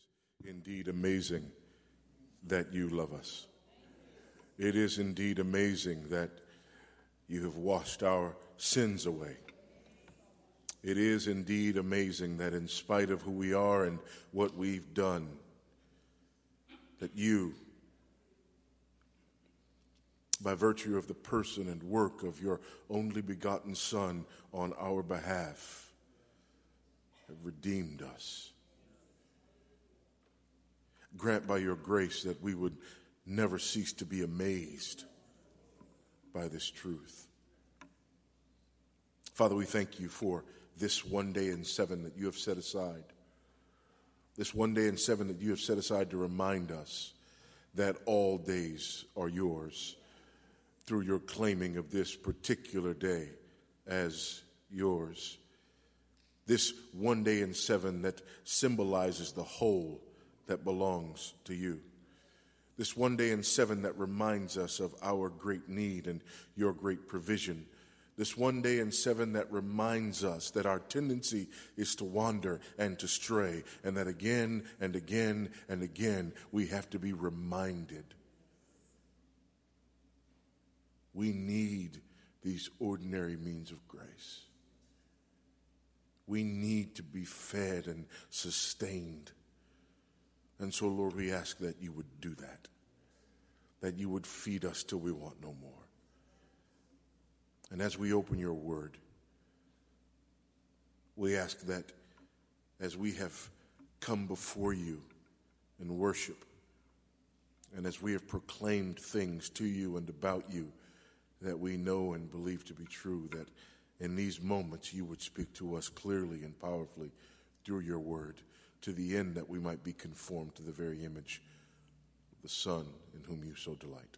Indeed amazing that you love us. It is indeed amazing that you have washed our sins away. It is indeed amazing that in spite of who we are and what we've done, that you, by virtue of the person and work of your only begotten Son on our behalf, have redeemed us. Grant by your grace that we would never cease to be amazed by this truth. Father, we thank you for this one day in seven that you have set aside. This one day in seven that you have set aside to remind us that all days are yours through your claiming of this particular day as yours. This one day in seven that symbolizes the whole that belongs to you. This one day in seven that reminds us of our great need and your great provision. This one day in seven that reminds us that our tendency is to wander and to stray, and that again and again and again we have to be reminded. We need these ordinary means of grace. We need to be fed and sustained. And so, Lord, we ask that you would do that you would feed us till we want no more. And as we open your word, we ask that as we have come before you in worship, and as we have proclaimed things to you and about you that we know and believe to be true, that in these moments you would speak to us clearly and powerfully through your word, to the end that we might be conformed to the very image of the Son in whom you so delight.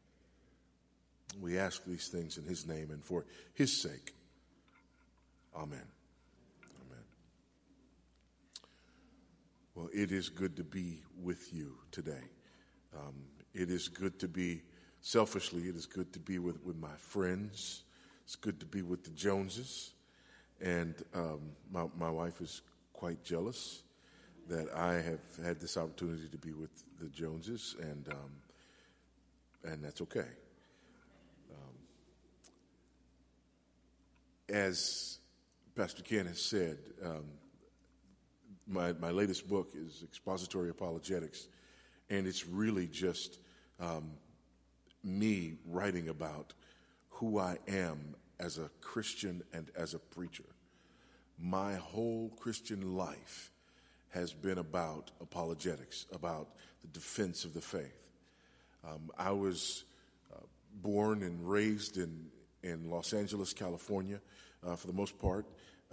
We ask these things in his name and for his sake. Amen. Amen. Well, it is good to be with you today. It is good to be, selfishly, it is good to be with my friends. It's good to be with the Joneses. And my wife is quite jealous that I have had this opportunity to be with the Joneses, and that's okay. As Pastor Ken has said, my latest book is Expository Apologetics, and it's really just me writing about who I am as a Christian and as a preacher. My whole Christian life has been about apologetics, about the defense of the faith. I was born and raised in Los Angeles, California, for the most part.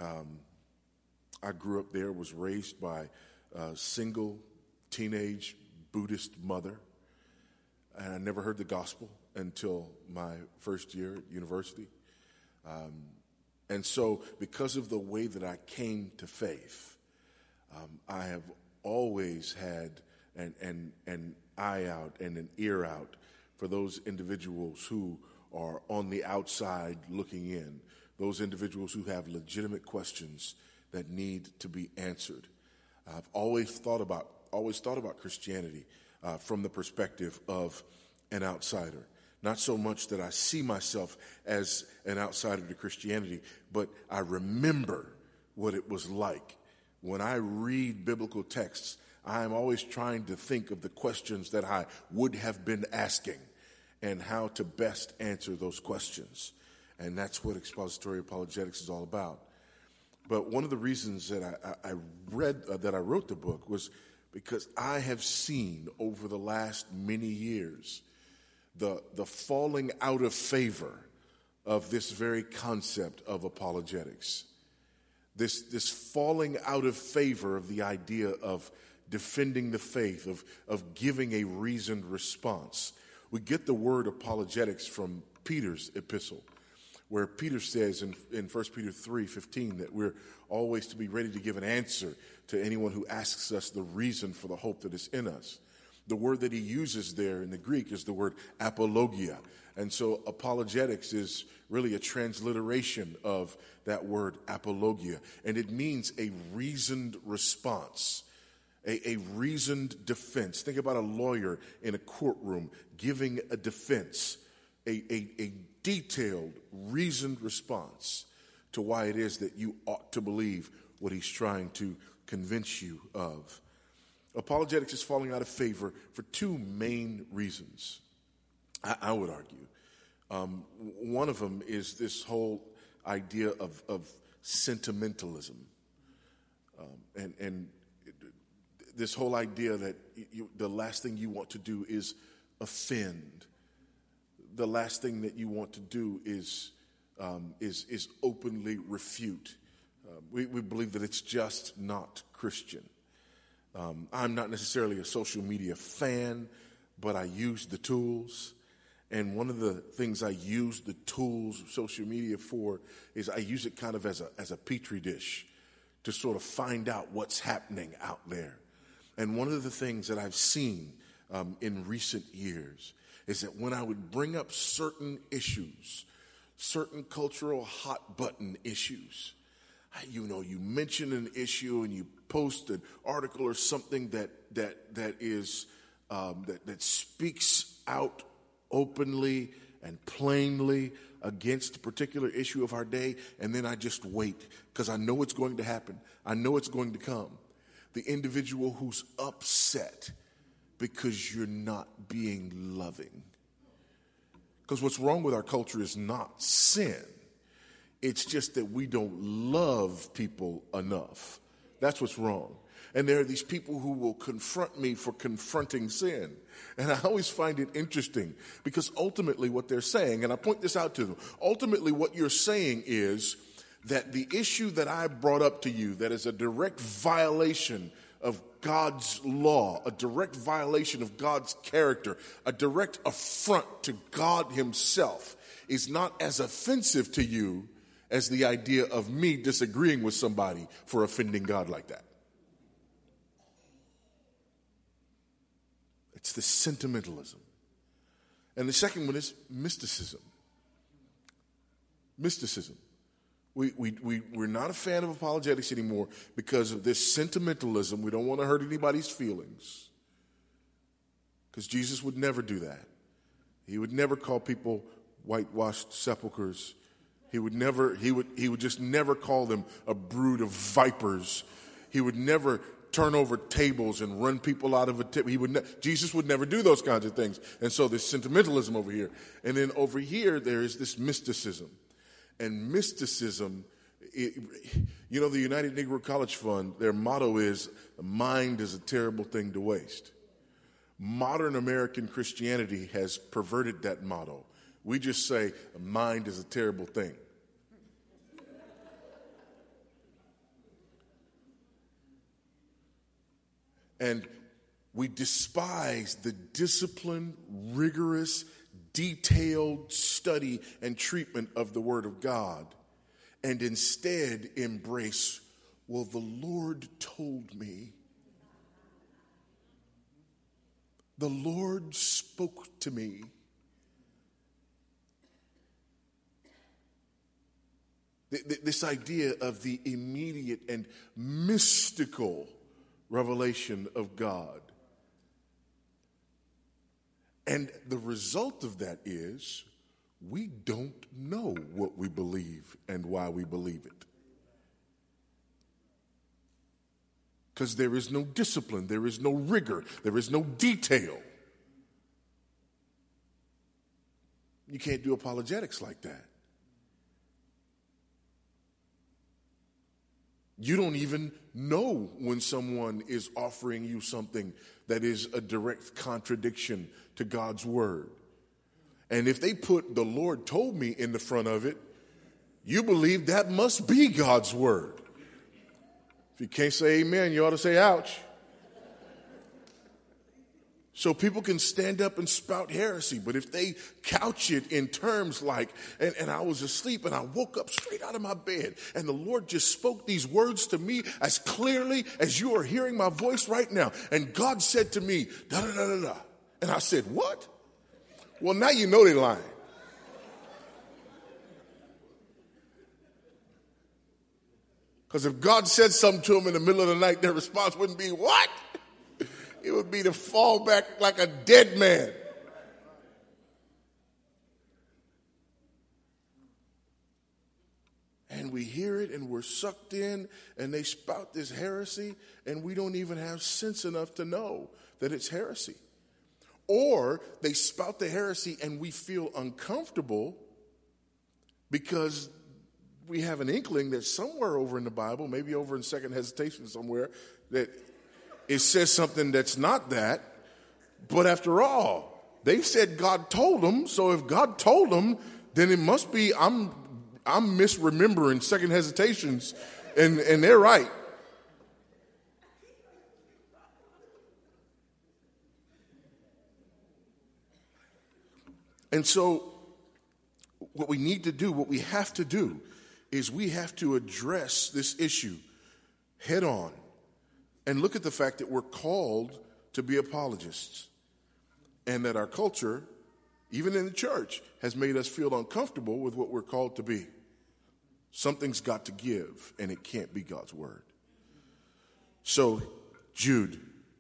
I grew up there, was raised by a single teenage Buddhist mother, and I never heard the gospel until my first year at university. And so because of the way that I came to faith, I have always had an eye out and an ear out for those individuals who are on the outside looking in, those individuals who have legitimate questions that need to be answered. I've always thought about Christianity from the perspective of an outsider. Not so much that I see myself as an outsider to Christianity, but I remember what it was like. When I read biblical texts, I am always trying to think of the questions that I would have been asking and how to best answer those questions. And that's what expository apologetics is all about. But one of the reasons that I wrote the book was because I have seen over the last many years the falling out of favor of this very concept of apologetics. This falling out of favor of the idea of defending the faith, of giving a reasoned response. We get the word apologetics from Peter's epistle, where Peter says in 1 Peter 3:15 that we're always to be ready to give an answer to anyone who asks us the reason for the hope that is in us. The word that he uses there in the Greek is the word apologia. And so apologetics is really a transliteration of that word apologia. And it means a reasoned response. a reasoned defense. Think about a lawyer in a courtroom giving a defense, a detailed, reasoned response to why it is that you ought to believe what he's trying to convince you of. Apologetics is falling out of favor for two main reasons, I would argue. One of them is this whole idea of sentimentalism, and this whole idea that the last thing you want to do is offend. The last thing that you want to do is openly refute. We believe that it's just not Christian. I'm not necessarily a social media fan, but I use the tools. And one of the things I use the tools of social media for is I use it kind of as a petri dish to sort of find out what's happening out there. And one of the things that I've seen in recent years is that when I would bring up certain issues, certain cultural hot button issues, you mention an issue and you post an article or something that speaks out openly and plainly against a particular issue of our day, and then I just wait because I know it's going to happen. I know it's going to come. The individual who's upset because you're not being loving. Because what's wrong with our culture is not sin. It's just that we don't love people enough. That's what's wrong. And there are these people who will confront me for confronting sin. And I always find it interesting because ultimately what they're saying, and I point this out to them, ultimately what you're saying is that the issue that I brought up to you that is a direct violation of God's law, a direct violation of God's character, a direct affront to God himself is not as offensive to you as the idea of me disagreeing with somebody for offending God like that. It's the sentimentalism. And the second one is mysticism. Mysticism. We're not a fan of apologetics anymore because of this sentimentalism. We don't want to hurt anybody's feelings. Because Jesus would never do that. He would never call people whitewashed sepulchres. He would just never call them a brood of vipers. He would never turn over tables and run people out of a table. Jesus would never do those kinds of things. And so there's sentimentalism over here. And then over here, there is this mysticism. And mysticism, the United Negro College Fund, their motto is, "The mind is a terrible thing to waste." Modern American Christianity has perverted that motto. We just say, "The mind is a terrible thing." And we despise the disciplined, rigorous, detailed study and treatment of the Word of God, and instead embrace, "Well, the Lord told me. The Lord spoke to me." This idea of the immediate and mystical revelation of God. And the result of that is we don't know what we believe and why we believe it. Because there is no discipline, there is no rigor, there is no detail. You can't do apologetics like that. You don't even know when someone is offering you something that is a direct contradiction to God's word. And if they put "the Lord told me" in the front of it, you believe that must be God's word. If you can't say amen, you ought to say ouch. So people can stand up and spout heresy, but if they couch it in terms like, and I was asleep and I woke up straight out of my bed and the Lord just spoke these words to me as clearly as you are hearing my voice right now. And God said to me, da da da da da. And I said, "What?" Well, now you know they're lying. Because if God said something to them in the middle of the night, their response wouldn't be, "What?" It would be to fall back like a dead man. And we hear it and we're sucked in and they spout this heresy and we don't even have sense enough to know that it's heresy. Or they spout the heresy and we feel uncomfortable because we have an inkling that somewhere over in the Bible, maybe over in Second Hesitation somewhere, that it says something that's not that. But after all, they said God told them. So if God told them, then it must be I'm misremembering Second Hesitations, and they're right. And so what we need to do, what we have to do, is we have to address this issue head on and look at the fact that we're called to be apologists and that our culture, even in the church, has made us feel uncomfortable with what we're called to be. Something's got to give, and it can't be God's word. So, Jude,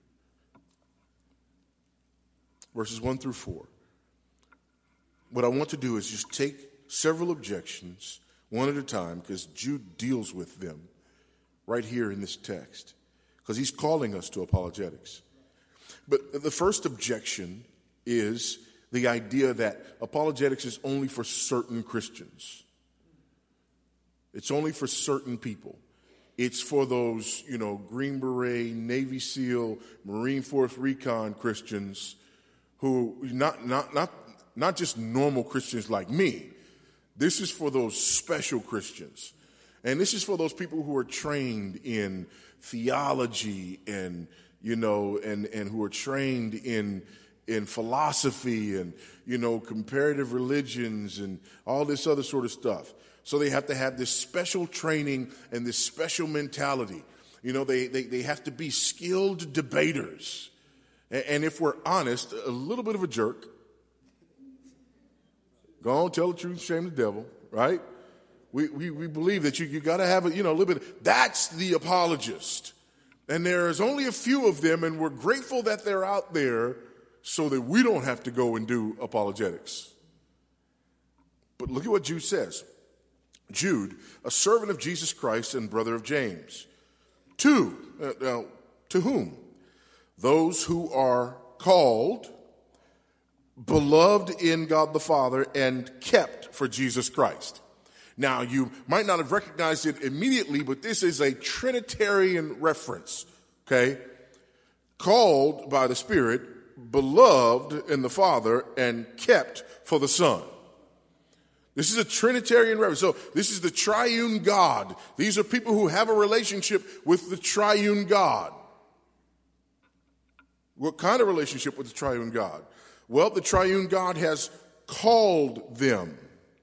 verses 1 through 4. What I want to do is just take several objections, one at a time, because Jude deals with them right here in this text, because he's calling us to apologetics. But the first objection is the idea that apologetics is only for certain Christians. It's only for certain people. It's for those, Green Beret, Navy SEAL, Marine Force Recon Christians who, not just normal Christians like me. This is for those special Christians. And this is for those people who are trained in theology and who are trained in philosophy and, comparative religions and all this other sort of stuff. So they have to have this special training and this special mentality. They have to be skilled debaters. And if we're honest, a little bit of a jerk. Go on, tell the truth, shame the devil, right? We believe that you got to have a little bit. That's the apologist. And there's only a few of them, and we're grateful that they're out there so that we don't have to go and do apologetics. But look at what Jude says. Jude, a servant of Jesus Christ and brother of James. To whom? Those who are called, beloved in God the Father, and kept for Jesus Christ. Now, you might not have recognized it immediately, but this is a Trinitarian reference, okay? Called by the Spirit, beloved in the Father, and kept for the Son. This is a Trinitarian reference. So this is the triune God. These are people who have a relationship with the triune God. What kind of relationship with the triune God? Well, the triune God has called them.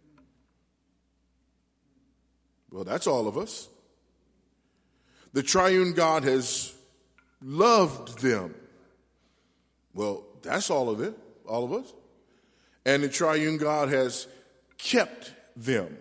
Well, that's all of us. The triune God has loved them. Well, that's all of it, all of us. And the triune God has kept them.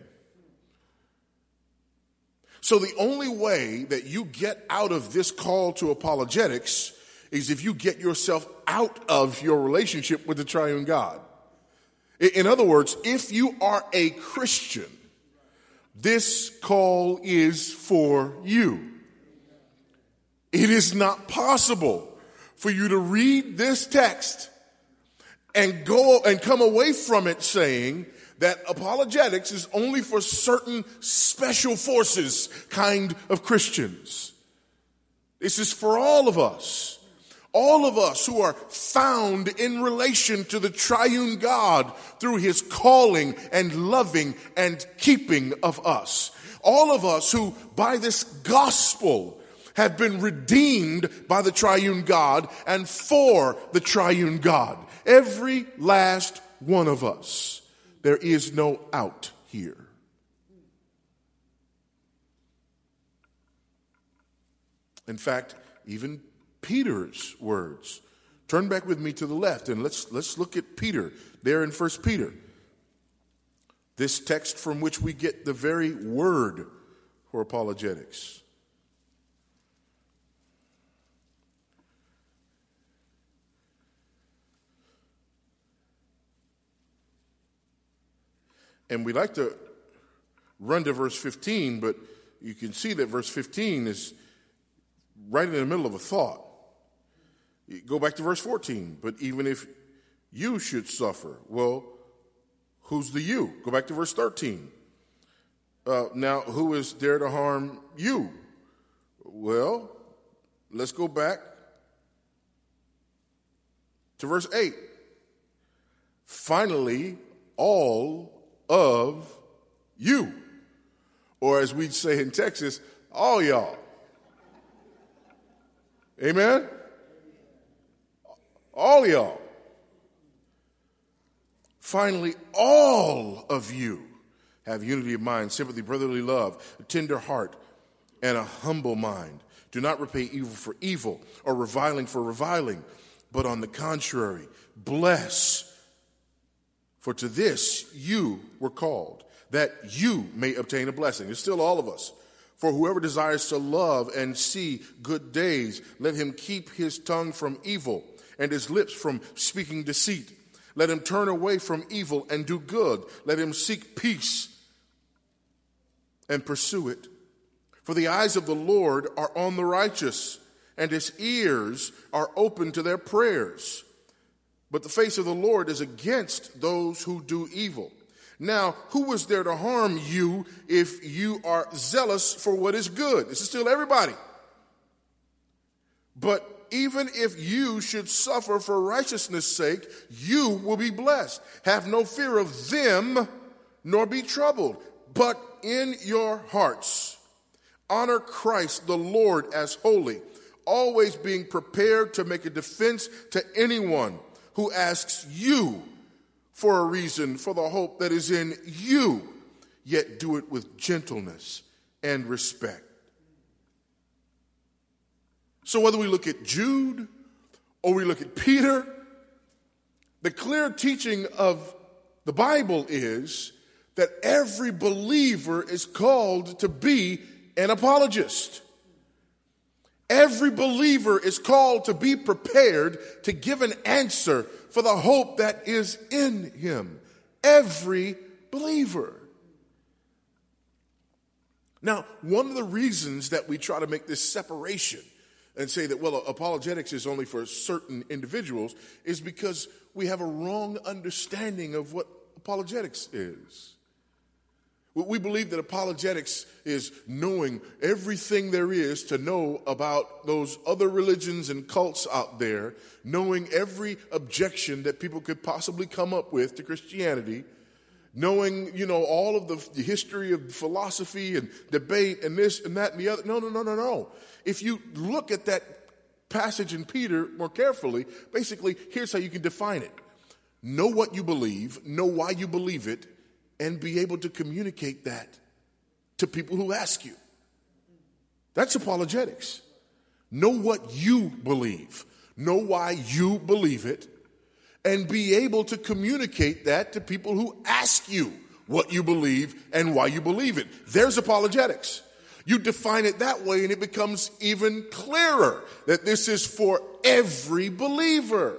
So the only way that you get out of this call to apologetics is if you get yourself out of your relationship with the triune God. In other words, if you are a Christian, this call is for you. It is not possible for you to read this text and go and come away from it saying that apologetics is only for certain special forces kind of Christians. This is for all of us. All of us who are found in relation to the triune God through his calling and loving and keeping of us. All of us who, by this gospel, have been redeemed by the triune God and for the triune God. Every last one of us. There is no out here. In fact, even Peter's words. Turn back with me to the left and let's look at Peter there in 1 Peter. This text from which we get the very word for apologetics. And we like to run to verse 15, but you can see that verse 15 is right in the middle of a thought. You go back to verse 14. But even if you should suffer, well, who's the you? Go back to verse 13. Now, who is there to harm you? Well, let's go back to verse 8. Finally, all of you. Or as we'd say in Texas, all y'all. Amen? All y'all. Finally, all of you have unity of mind, sympathy, brotherly love, a tender heart, and a humble mind. Do not repay evil for evil or reviling for reviling, but on the contrary, bless. For to this you were called, that you may obtain a blessing. It's still all of us. For whoever desires to love and see good days, let him keep his tongue from evil and his lips from speaking deceit. Let him turn away from evil and do good. Let him seek peace and pursue it. For the eyes of the Lord are on the righteous, and his ears are open to their prayers. But the face of the Lord is against those who do evil. Now, who is there to harm you if you are zealous for what is good? This is still everybody. But even if you should suffer for righteousness' sake, you will be blessed. Have no fear of them, nor be troubled. But in your hearts, honor Christ the Lord as holy, always being prepared to make a defense to anyone who asks you for a reason for the hope that is in you, yet do it with gentleness and respect. So whether we look at Jude or we look at Peter, the clear teaching of the Bible is that every believer is called to be an apologist. Every believer is called to be prepared to give an answer for the hope that is in him. Every believer. Now, one of the reasons that we try to make this separation and say that, well, apologetics is only for certain individuals is because we have a wrong understanding of what apologetics is. We believe that apologetics is knowing everything there is to know about those other religions and cults out there, knowing every objection that people could possibly come up with to Christianity, knowing, all of the history of philosophy and debate and this and that and the other. No. If you look at that passage in Peter more carefully, basically, here's how you can define it. Know what you believe, know why you believe it, and be able to communicate that to people who ask you. That's apologetics. Know what you believe. Know why you believe it. And be able to communicate that to people who ask you what you believe and why you believe it. There's apologetics. You define it that way and it becomes even clearer that this is for every believer.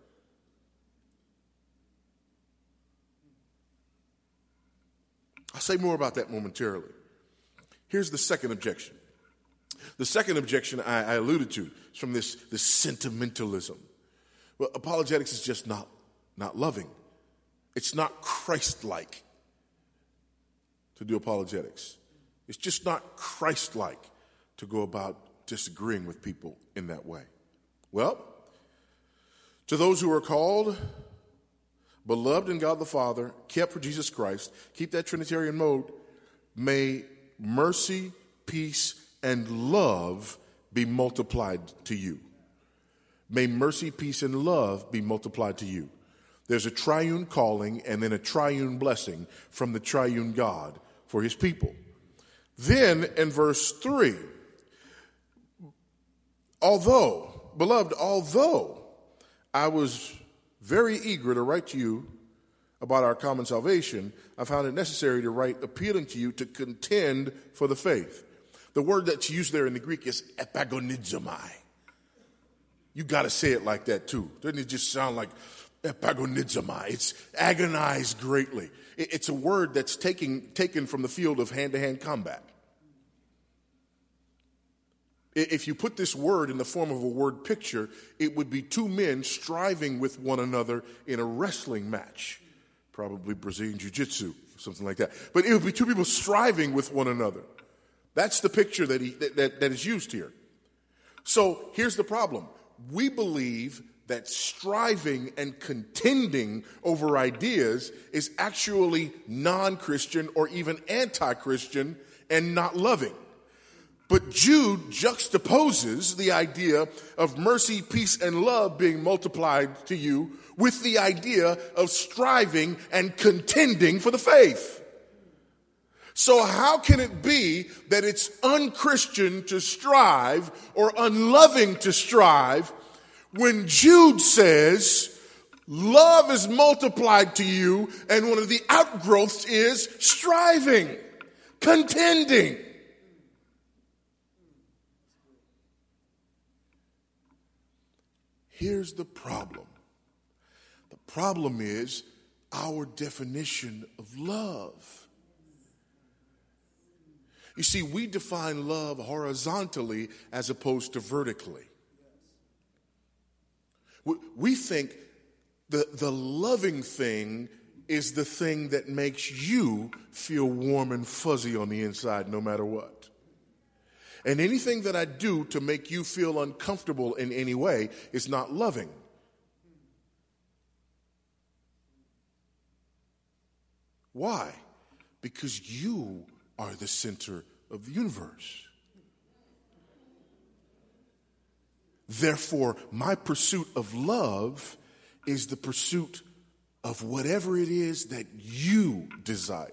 I'll say more about that momentarily. Here's the second objection. The second objection I alluded to is from this sentimentalism. Well, apologetics is just not loving. It's not Christ-like to do apologetics. It's just not Christ-like to go about disagreeing with people in that way. Well, to those who are called, beloved in God the Father, kept for Jesus Christ, keep that Trinitarian mode, may mercy, peace, and love be multiplied to you. May mercy, peace, and love be multiplied to you. There's a triune calling and then a triune blessing from the triune God for his people. Then in verse 3, beloved, although I was very eager to write to you about our common salvation, I found it necessary to write appealing to you to contend for the faith. The word that's used there in the Greek is epagonizomai. You got to say it like that too. Doesn't it just sound like Epagonizomai. It's agonize greatly. It's a word that's taken from the field of hand-to-hand combat. If you put this word in the form of a word picture, it would be two men striving with one another in a wrestling match. Probably Brazilian Jiu-Jitsu, something like that. But it would be two people striving with one another. That's the picture that is used here. So here's the problem. We believe that striving and contending over ideas is actually non-Christian or even anti-Christian and not loving. But Jude juxtaposes the idea of mercy, peace, and love being multiplied to you with the idea of striving and contending for the faith. So how can it be that it's unchristian to strive or unloving to strive when Jude says love is multiplied to you and one of the outgrowths is striving, contending? Here's the problem. The problem is our definition of love. You see, we define love horizontally as opposed to vertically. We think the loving thing is the thing that makes you feel warm and fuzzy on the inside no matter what. And anything that I do to make you feel uncomfortable in any way is not loving. Why? Because you are the center of the universe. Therefore, my pursuit of love is the pursuit of whatever it is that you desire.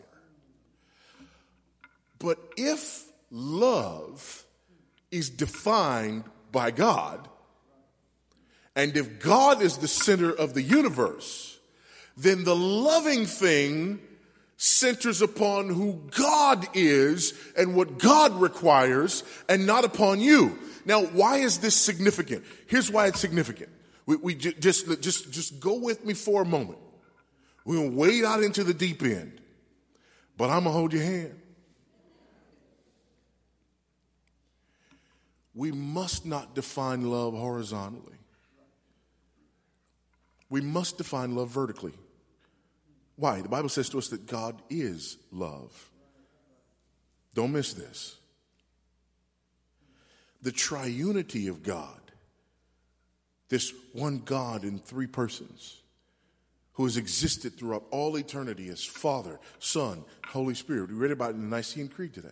But if love is defined by God, and if God is the center of the universe, then the loving thing centers upon who God is and what God requires and not upon you. Now, why is this significant? Here's why it's significant. We just go with me for a moment. We're going to wade out into the deep end, but I'm going to hold your hand. We must not define love horizontally. We must define love vertically. Why? The Bible says to us that God is love. Don't miss this. The triunity of God, this one God in three persons, who has existed throughout all eternity as Father, Son, Holy Spirit. We read about it in the Nicene Creed today.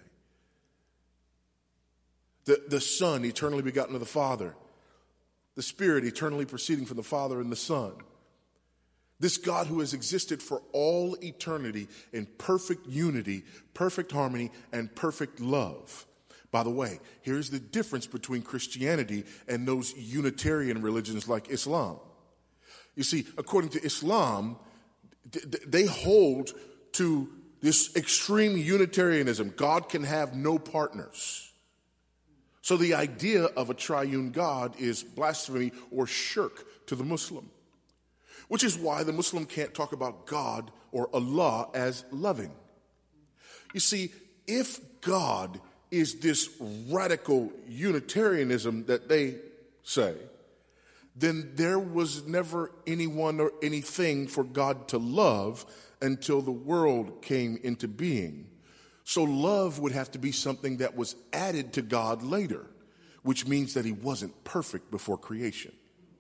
The Son, eternally begotten of the Father. The Spirit, eternally proceeding from the Father and the Son. This God who has existed for all eternity in perfect unity, perfect harmony, and perfect love. By the way, here's the difference between Christianity and those Unitarian religions like Islam. You see, according to Islam, they hold to this extreme Unitarianism. God can have no partners. So the idea of a triune God is blasphemy or shirk to the Muslim, which is why the Muslim can't talk about God or Allah as loving. You see, if God is this radical Unitarianism that they say, then there was never anyone or anything for God to love until the world came into being. So love would have to be something that was added to God later, which means that he wasn't perfect before creation.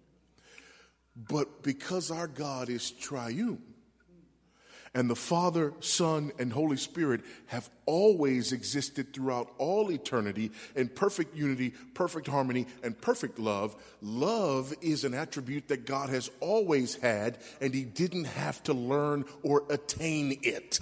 But because our God is triune, and the Father, Son, and Holy Spirit have always existed throughout all eternity in perfect unity, perfect harmony, and perfect love, love is an attribute that God has always had, and he didn't have to learn or attain it.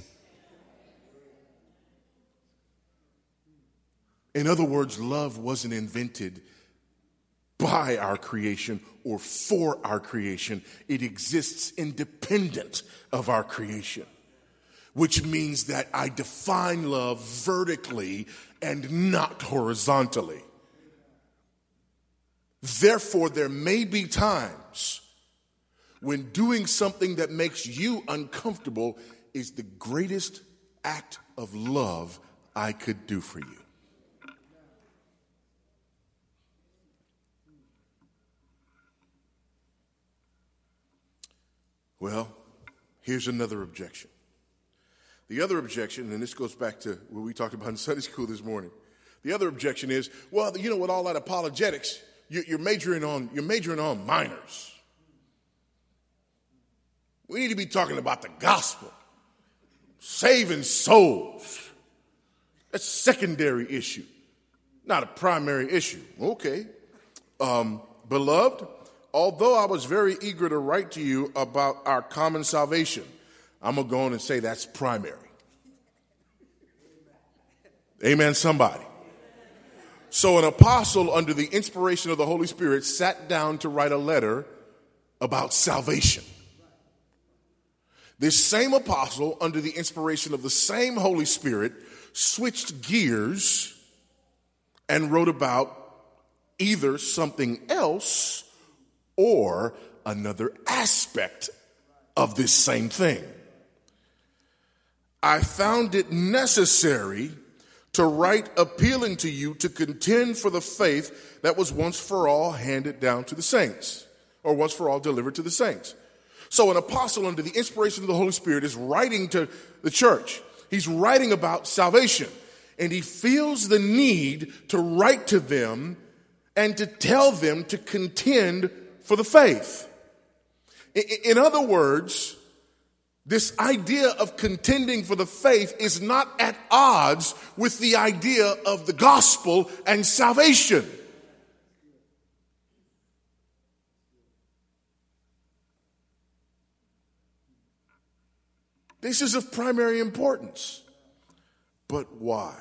In other words, love wasn't invented by our creation or for our creation. It exists independent of our creation, which means that I define love vertically and not horizontally. Therefore, there may be times when doing something that makes you uncomfortable is the greatest act of love I could do for you. Well, here's another objection. The other objection, and this goes back to what we talked about in Sunday school this morning. The other objection is, well, you know, with all that apologetics, you're majoring on minors. We need to be talking about the gospel, saving souls. That's a secondary issue, not a primary issue. Okay. Beloved, although I was very eager to write to you about our common salvation, I'm going to go on and say that's primary. Amen, somebody. So an apostle under the inspiration of the Holy Spirit sat down to write a letter about salvation. This same apostle, under the inspiration of the same Holy Spirit, switched gears and wrote about either something else or another aspect of this same thing. I found it necessary to write appealing to you to contend for the faith that was once for all handed down to the saints, or once for all delivered to the saints. So an apostle under the inspiration of the Holy Spirit is writing to the church. He's writing about salvation, and he feels the need to write to them and to tell them to contend for the faith. In other words, this idea of contending for the faith is not at odds with the idea of the gospel and salvation. This is of primary importance. But why?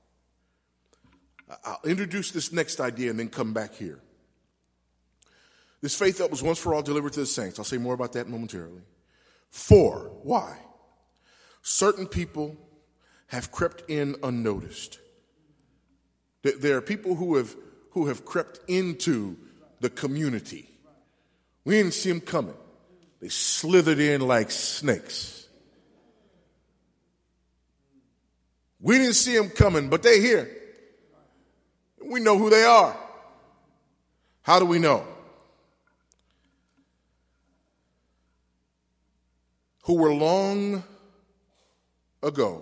I'll introduce this next idea and then come back here. This faith that was once for all delivered to the saints. I'll say more about that momentarily. 4, why? Certain people have crept in unnoticed. There are people who have crept into the community. We didn't see them coming. They slithered in like snakes. We didn't see them coming, but they're here. We know who they are. How do we know? Who were long ago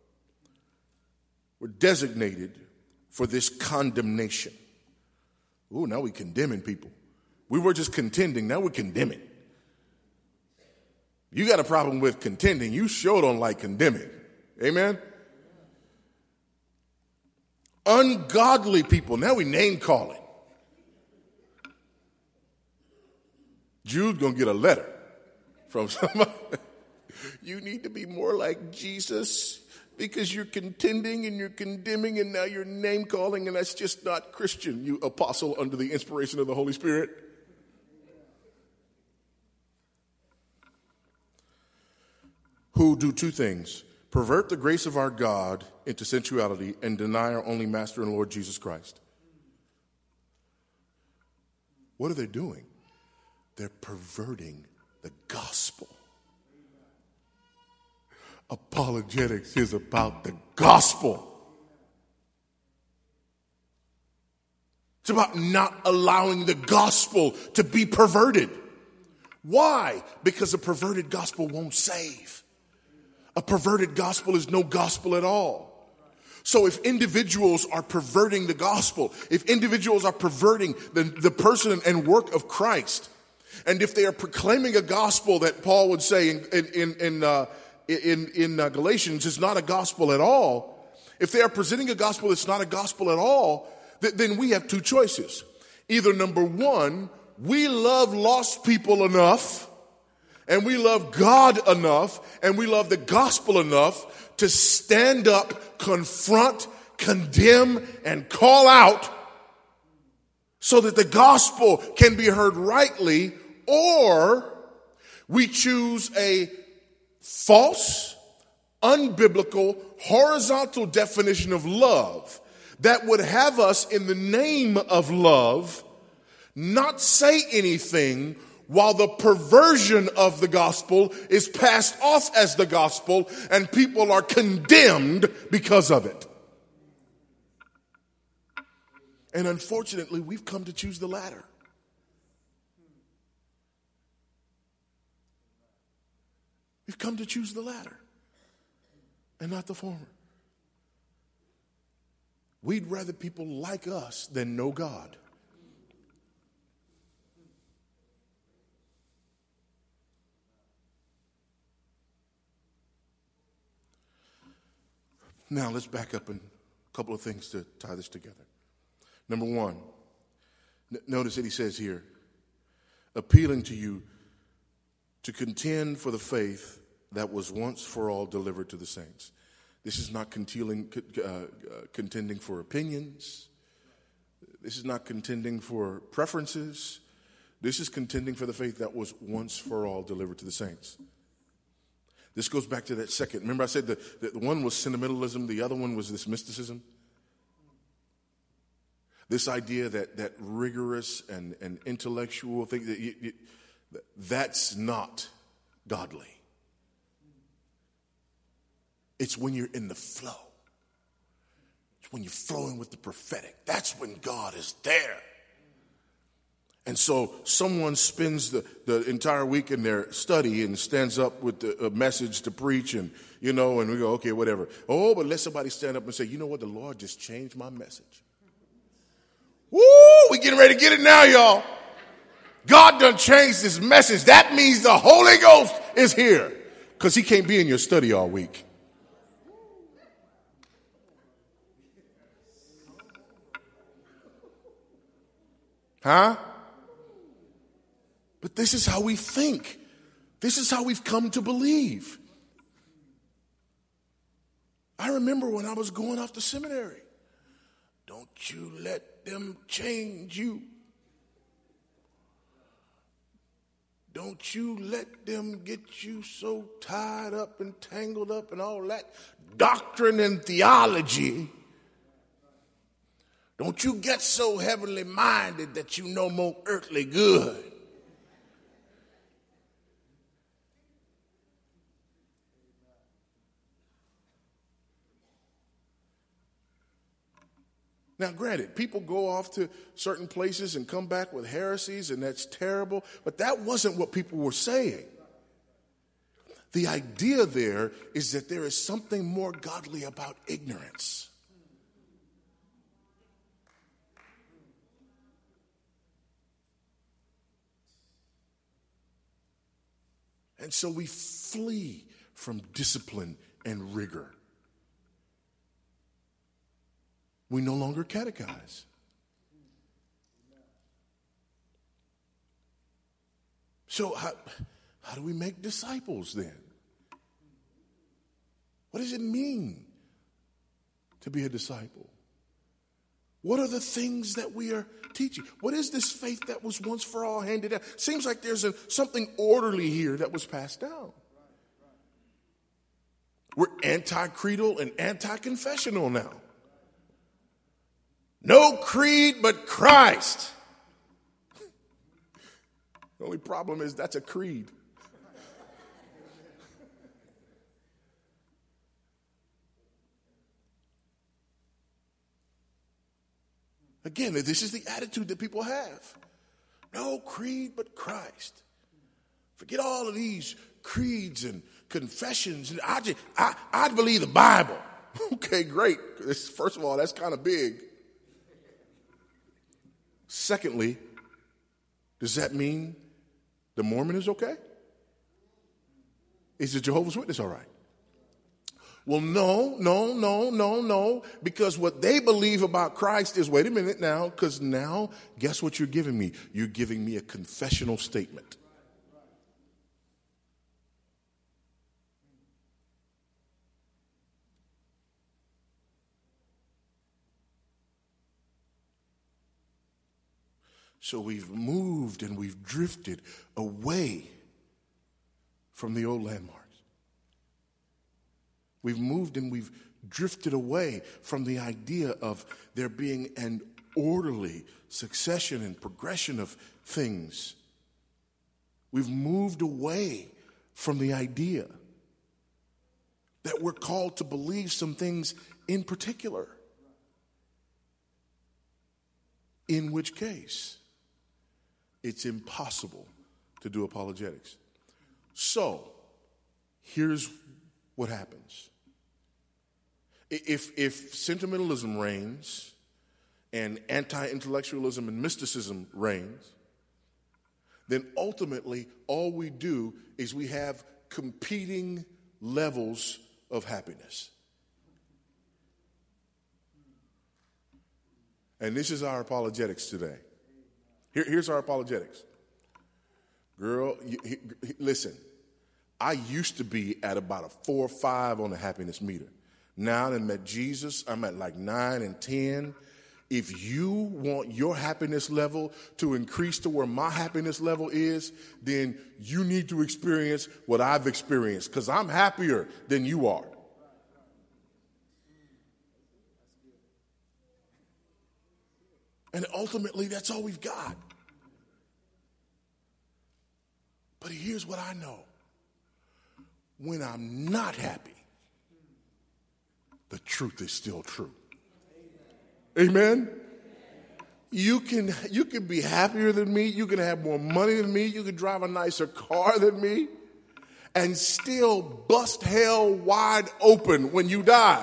were designated for this condemnation. Ooh, now we're condemning people. We were just contending, now we're condemning. You got a problem with contending, you sure don't like condemning. Amen? Ungodly people, now we name calling. Jude's gonna get a letter from somebody. You need to be more like Jesus because you're contending and you're condemning and now you're name calling, and that's just not Christian, you apostle under the inspiration of the Holy Spirit. Who do two things: pervert the grace of our God into sensuality and deny our only Master and Lord Jesus Christ. What are they doing? They're perverting the gospel. Apologetics is about the gospel. It's about not allowing the gospel to be perverted. Why? Because a perverted gospel won't save. A perverted gospel is no gospel at all. So if individuals are perverting the gospel, if individuals are perverting the person and work of Christ, and if they are proclaiming a gospel that Paul would say in Galatians is not a gospel at all, if they are presenting a gospel that's not a gospel at all, then we have two choices. Either number one, we love lost people enough, and we love God enough, and we love the gospel enough to stand up, confront, condemn, and call out so that the gospel can be heard rightly, or we choose a false, unbiblical, horizontal definition of love that would have us, in the name of love, not say anything while the perversion of the gospel is passed off as the gospel, and people are condemned because of it. And unfortunately, we've come to choose the latter. We've come to choose the latter and not the former. We'd rather people like us than know God. Now let's back up in a couple of things to tie this together. Number one, notice that he says here, appealing to you to contend for the faith that was once for all delivered to the saints. This is not contending for opinions. This is not contending for preferences. This is contending for the faith that was once for all delivered to the saints. This goes back to that second. Remember I said that one was sentimentalism, the other one was this mysticism? This idea that rigorous and intellectual thing, that's not godly. It's when you're in the flow. It's when you're flowing with the prophetic. That's when God is there. And so someone spends the entire week in their study and stands up with a message to preach and we go, okay, whatever. Oh, but let somebody stand up and say, you know what, the Lord just changed my message. Woo, we getting ready to get it now, y'all. God done changed this message. That means the Holy Ghost is here because he can't be in your study all week. Huh? But this is how we think. This is how we've come to believe. I remember when I was going off to seminary. Don't you let them change you. Don't you let them get you so tied up and tangled up and all that doctrine and theology. Don't you get so heavenly minded that you know more earthly good. Now, granted, people go off to certain places and come back with heresies, and that's terrible, but that wasn't what people were saying. The idea there is that there is something more godly about ignorance. And so we flee from discipline and rigor. We no longer catechize. So how do we make disciples then? What does it mean to be a disciple? What are the things that we are teaching? What is this faith that was once for all handed down? Seems like there's something orderly here that was passed down. We're anti-creedal and anti-confessional now. No creed but Christ. The only problem is that's a creed. Again, this is the attitude that people have. No creed but Christ. Forget all of these creeds and confessions. I believe the Bible. Okay, great. First of all, that's kind of big. Secondly, does that mean the Mormon is okay? Is the Jehovah's Witness all right? Well, no, because what they believe about Christ is, wait a minute now, because now, guess what you're giving me? You're giving me a confessional statement. So we've moved and we've drifted away from the old landmarks. We've moved and we've drifted away from the idea of there being an orderly succession and progression of things We've moved away from the idea that we're called to believe some things in particular. In which case, it's impossible to do apologetics. So, here's what happens. If sentimentalism reigns and anti-intellectualism and mysticism reigns, then ultimately all we do is we have competing levels of happiness. And this is our apologetics today. Here's our apologetics. Girl, listen, I used to be at about a 4 or 5 on the happiness meter. Now that I met Jesus, I'm at like 9 and 10. If you want your happiness level to increase to where my happiness level is, then you need to experience what I've experienced, because I'm happier than you are. And ultimately, that's all we've got. But here's what I know. When I'm not happy, the truth is still true. Amen? You can be happier than me. You can have more money than me. You can drive a nicer car than me and still bust hell wide open when you die.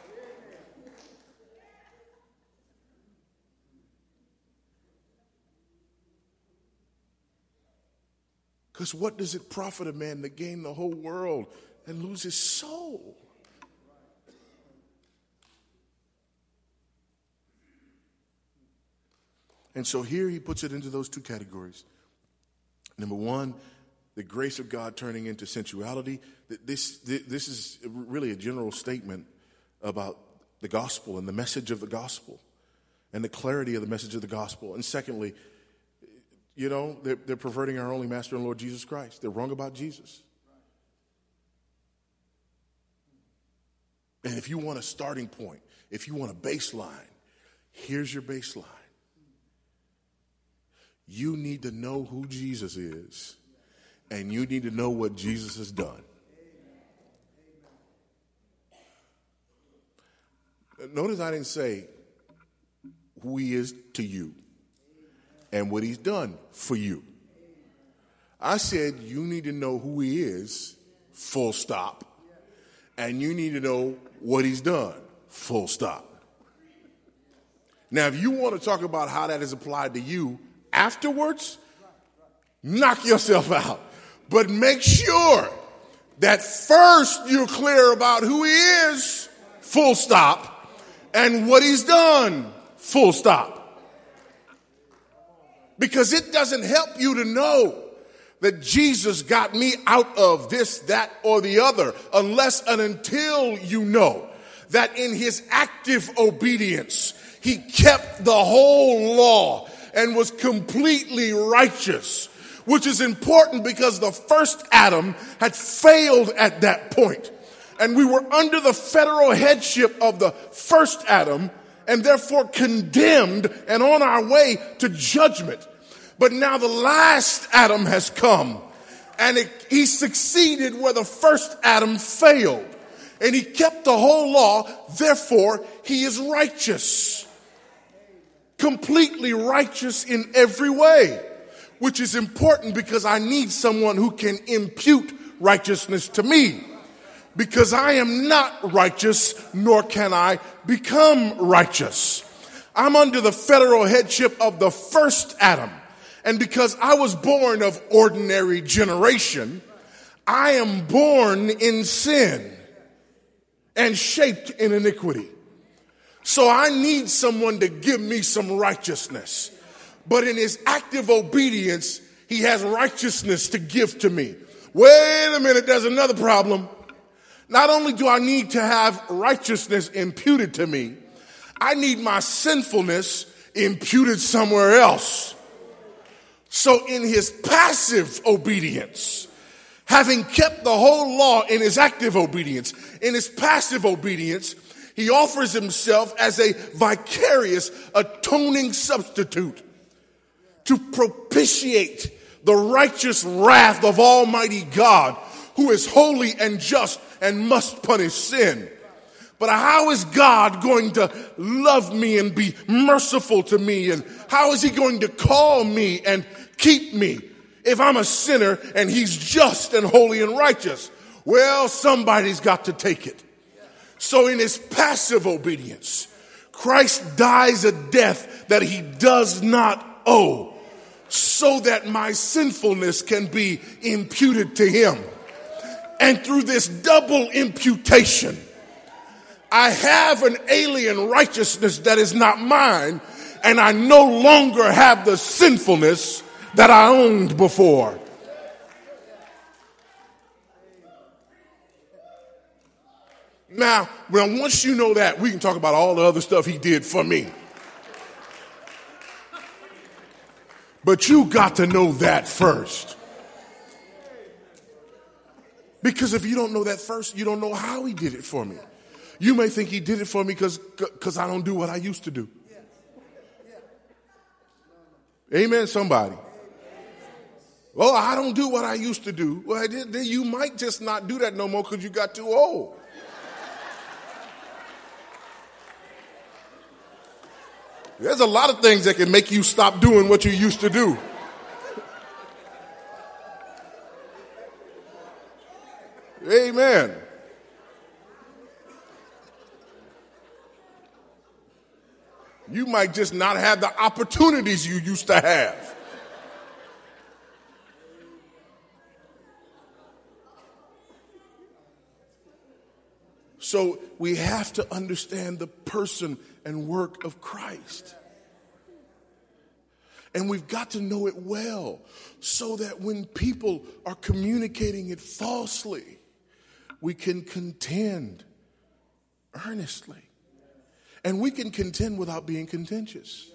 Because what does it profit a man to gain the whole world and lose his soul? And so here he puts it into those 2 categories. Number 1, the grace of God turning into sensuality. This is really a general statement about the gospel and the message of the gospel and the clarity of the message of the gospel. And secondly, you know, they're perverting our only master and Lord Jesus Christ. They're wrong about Jesus. And if you want a starting point, if you want a baseline, here's your baseline. You need to know who Jesus is, and you need to know what Jesus has done. Notice I didn't say who he is to you and what he's done for you. I said you need to know who he is, full stop, and you need to know what he's done, full stop. Now, if you want to talk about how that is applied to you afterwards, knock yourself out. But make sure that first you're clear about who he is, full stop, and what he's done, full stop. Because it doesn't help you to know that Jesus got me out of this, that, or the other, unless and until you know that in his active obedience, he kept the whole law and was completely righteous, which is important because the first Adam had failed at that point. And we were under the federal headship of the first Adam and therefore condemned and on our way to judgment. But now the last Adam has come and he succeeded where the first Adam failed. And he kept the whole law, therefore he is righteous. Completely righteous in every way, which is important because I need someone who can impute righteousness to me, because I am not righteous, nor can I become righteous. I'm under the federal headship of the first Adam, and because I was born of ordinary generation, I am born in sin and shaped in iniquity. So I need someone to give me some righteousness. But in his active obedience, he has righteousness to give to me. Wait a minute, there's another problem. Not only do I need to have righteousness imputed to me, I need my sinfulness imputed somewhere else. So in his passive obedience, having kept the whole law in his active obedience, in his passive obedience, he offers himself as a vicarious atoning substitute to propitiate the righteous wrath of Almighty God, who is holy and just and must punish sin. But how is God going to love me and be merciful to me? And how is he going to call me and keep me if I'm a sinner and he's just and holy and righteous? Well, somebody's got to take it. So in his passive obedience, Christ dies a death that he does not owe, so that my sinfulness can be imputed to him. And through this double imputation, I have an alien righteousness that is not mine, and I no longer have the sinfulness that I owned before. Now, once you know that, we can talk about all the other stuff he did for me. But you got to know that first. Because if you don't know that first, you don't know how he did it for me. You may think he did it for me because I don't do what I used to do. Amen, somebody. Well, I don't do what I used to do. Well, you might just not do that no more because you got too old. There's a lot of things that can make you stop doing what you used to do. Amen. You might just not have the opportunities you used to have. So we have to understand the person and work of Christ. And we've got to know it well so that when people are communicating it falsely, we can contend earnestly. And we can contend without being contentious.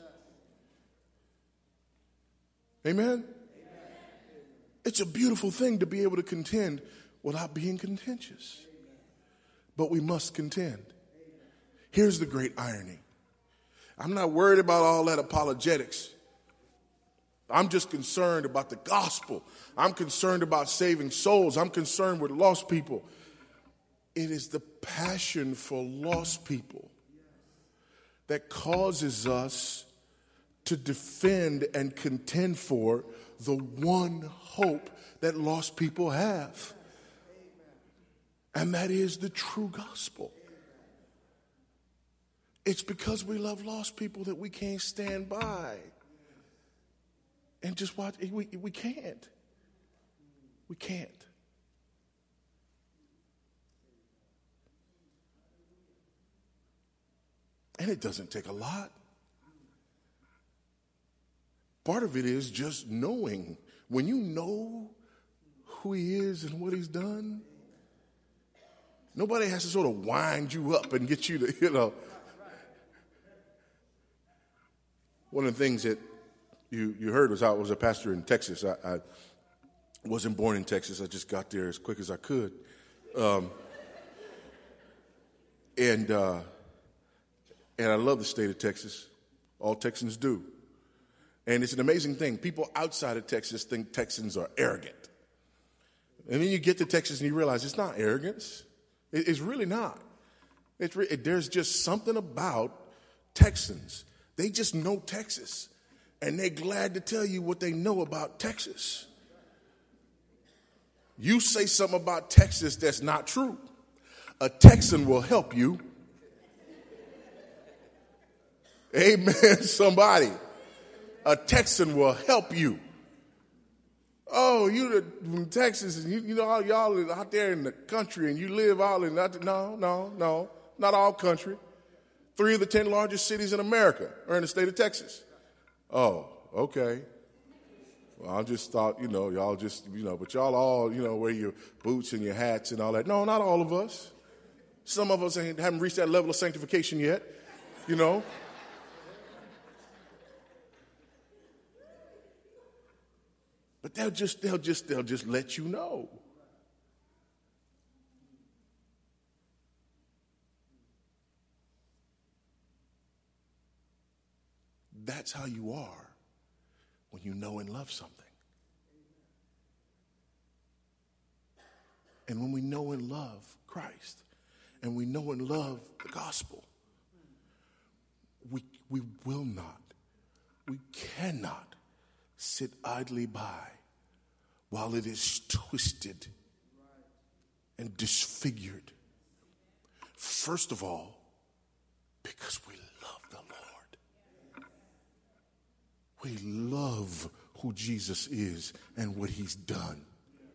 Amen? It's a beautiful thing to be able to contend without being contentious. But we must contend. Here's the great irony. I'm not worried about all that apologetics. I'm just concerned about the gospel. I'm concerned about saving souls. I'm concerned with lost people. It is the passion for lost people that causes us to defend and contend for the one hope that lost people have. And that is the true gospel. It's because we love lost people that we can't stand by and just watch. We can't. We can't. And it doesn't take a lot. Part of it is just knowing. When you know who he is and what he's done, nobody has to sort of wind you up and get you to, One of the things that you heard was I was a pastor in Texas. I wasn't born in Texas. I just got there as quick as I could. And I love the state of Texas. All Texans do. And it's an amazing thing. People outside of Texas think Texans are arrogant. And then you get to Texas and you realize it's not arrogance. It's really not. There's just something about Texans. They just know Texas. And they're glad to tell you what they know about Texas. You say something about Texas that's not true, a Texan will help you. Amen, somebody. A Texan will help you. Oh, you're from Texas, and you know y'all are out there in the country, and you live all in that. No, not all country. 3 of the 10 largest cities in America are in the state of Texas. Oh, okay. Well, I just thought, y'all just, but y'all all, wear your boots and your hats and all that. No, not all of us. Some of us haven't reached that level of sanctification yet, But they'll just let you know. That's how you are when you know and love something. And when we know and love Christ, and we know and love the gospel, we will not, we cannot sit idly by while it is twisted and disfigured. First of all, because we love the Lord. We love who Jesus is and what he's done.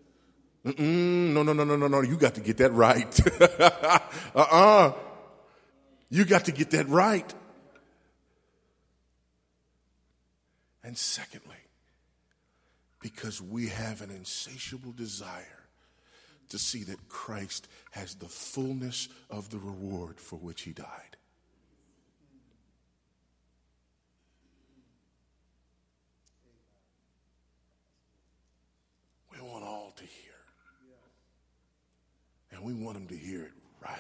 No. You got to get that right. You got to get that right. And secondly, because we have an insatiable desire to see that Christ has the fullness of the reward for which he died. We want all to hear. And we want them to hear it right.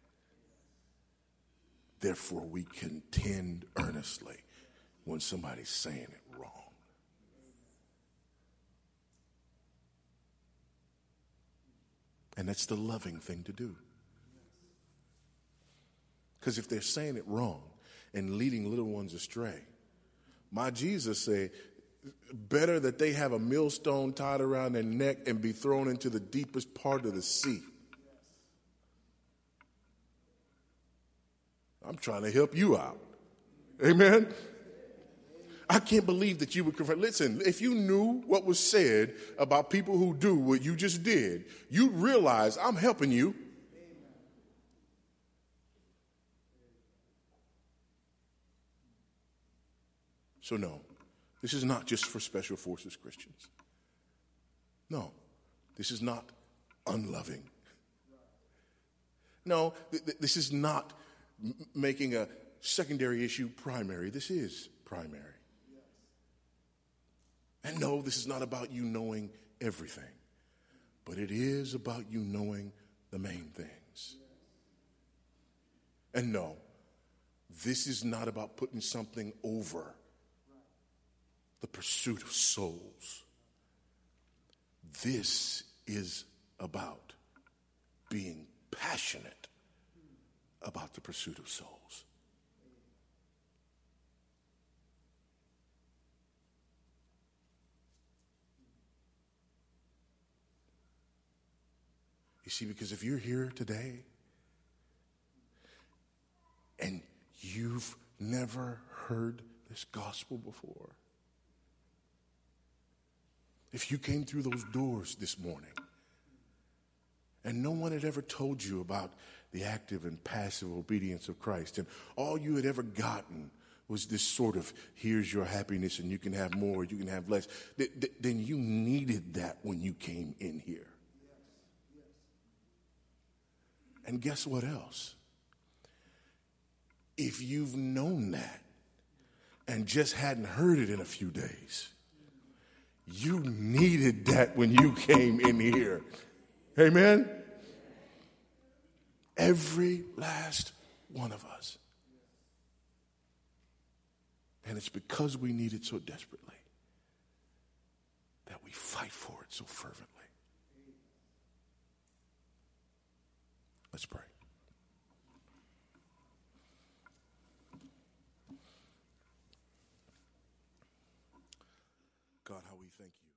Therefore, we contend earnestly when somebody's saying it wrong. And that's the loving thing to do. Because if they're saying it wrong and leading little ones astray, my Jesus said, better that they have a millstone tied around their neck and be thrown into the deepest part of the sea. I'm trying to help you out. Amen? I can't believe that you would confess. Listen, if you knew what was said about people who do what you just did, you'd realize I'm helping you. So no, this is not just for Special Forces Christians. No, this is not unloving. No, this is not making a secondary issue primary. This is primary. And no, this is not about you knowing everything, but it is about you knowing the main things. And no, this is not about putting something over the pursuit of souls. This is about being passionate about the pursuit of souls. You see, because if you're here today and you've never heard this gospel before, if you came through those doors this morning and no one had ever told you about the active and passive obedience of Christ, and all you had ever gotten was this sort of, here's your happiness and you can have more, you can have less, then you needed that when you came in here. And guess what else? If you've known that and just hadn't heard it in a few days, you needed that when you came in here. Amen? Every last one of us. And it's because we need it so desperately that we fight for it so fervently. Let's pray. God, how we thank you.